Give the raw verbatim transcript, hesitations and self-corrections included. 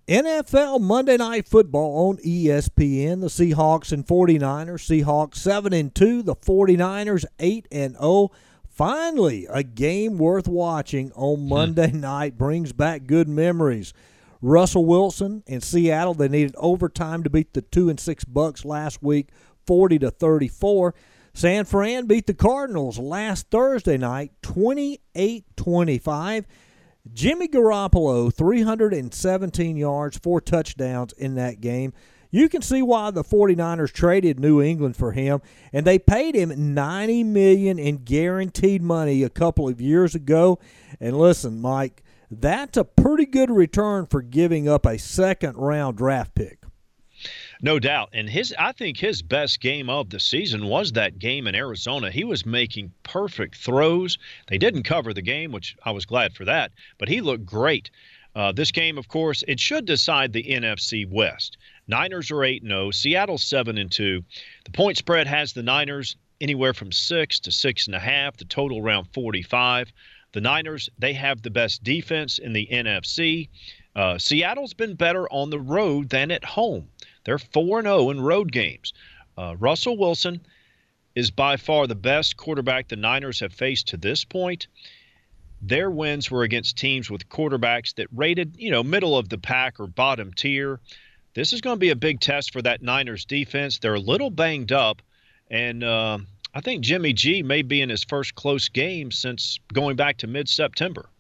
N F L Monday Night Football on E S P N. The Seahawks and 49ers. Seahawks seven and two. The 49ers eight and oh. Finally, a game worth watching on Monday hmm. night. Brings back good memories. Russell Wilson in Seattle, they needed overtime to beat the two and six Bucks last week, forty to thirty-four. San Fran beat the Cardinals last Thursday night, twenty-eight twenty-five. Jimmy Garoppolo, three hundred seventeen yards, four touchdowns in that game. You can see why the 49ers traded New England for him, and they paid him ninety million dollars in guaranteed money a couple of years ago. And listen, Mike, that's a pretty good return for giving up a second-round draft pick. No doubt. And his, I think his best game of the season was that game in Arizona. He was making perfect throws. They didn't cover the game, which I was glad for that, but he looked great. Uh, this game, of course, it should decide the N F C West. Niners are eight and oh, Seattle seven and two. The point spread has the Niners anywhere from six to six and a half, the total around forty-five. The Niners, they have the best defense in the N F C. Uh, Seattle's been better on the road than at home. They're four and oh in road games. Uh, Russell Wilson is by far the best quarterback the Niners have faced to this point. Their wins were against teams with quarterbacks that rated, you know, middle of the pack or bottom tier. This is going to be a big test for that Niners defense. They're a little banged up, and uh, I think Jimmy G may be in his first close game since going back to mid-September.